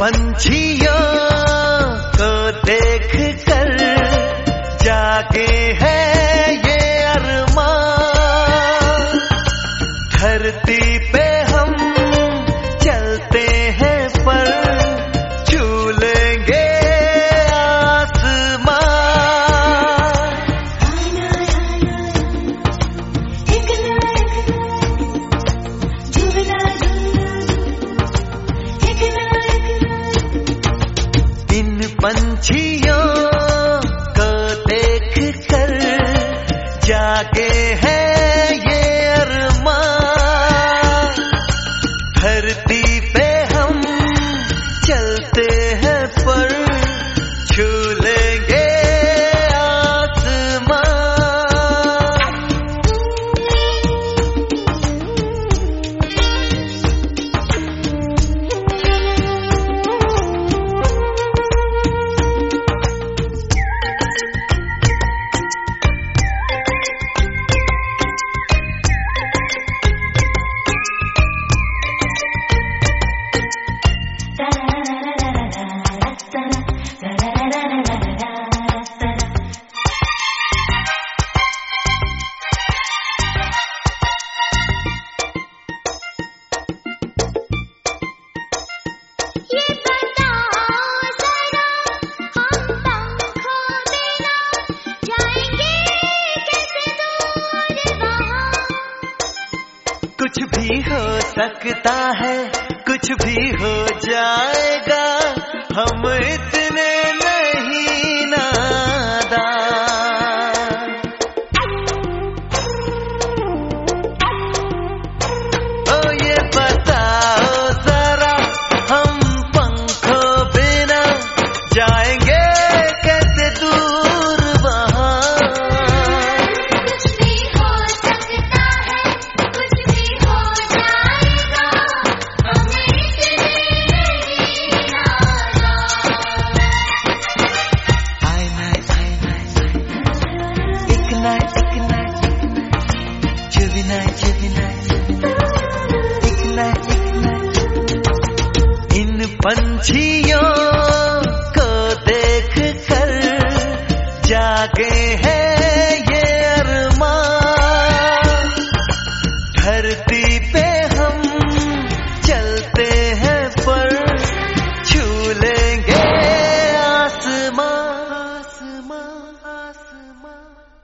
पंछियों को देख कर जागे है ये अरमान, धरती पे हम चलते हैं पर छू लेंगे आसमान। इन पंछियों को देख कर जागे है ये अरमान, धरती पे हम चलते हैं पर छू लेंगे आसमान। कुछ भी हो सकता है, कुछ भी हो जाएगा, हम इतने नहीं नादान। ओ ये बताओ जरा, हम पंखों बिना जाएंगे कैसे दूर वहां। इन पंछियों को देख कर जागे है ये अरमान, धरती पे हम चलते हैं पर छू लेंगे आसमान, आसमान, आसमान।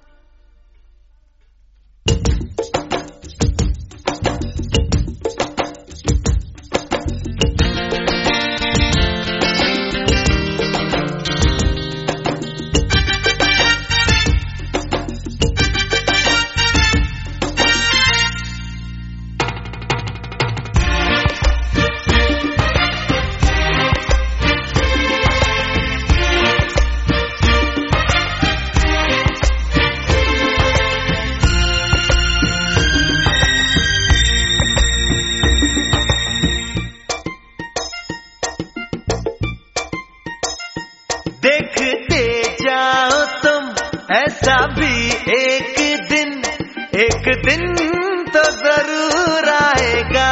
देखते जाओ तुम, ऐसा भी एक दिन तो जरूर आएगा।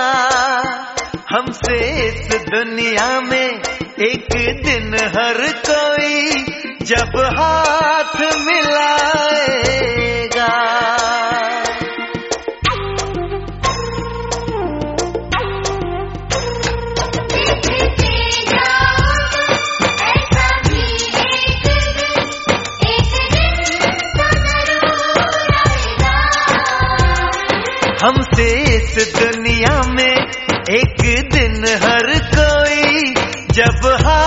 हमसे इस दुनिया में एक दिन हर कोई जब हाथ मिलाएगा। हमसे इस दुनिया में एक दिन हर कोई जब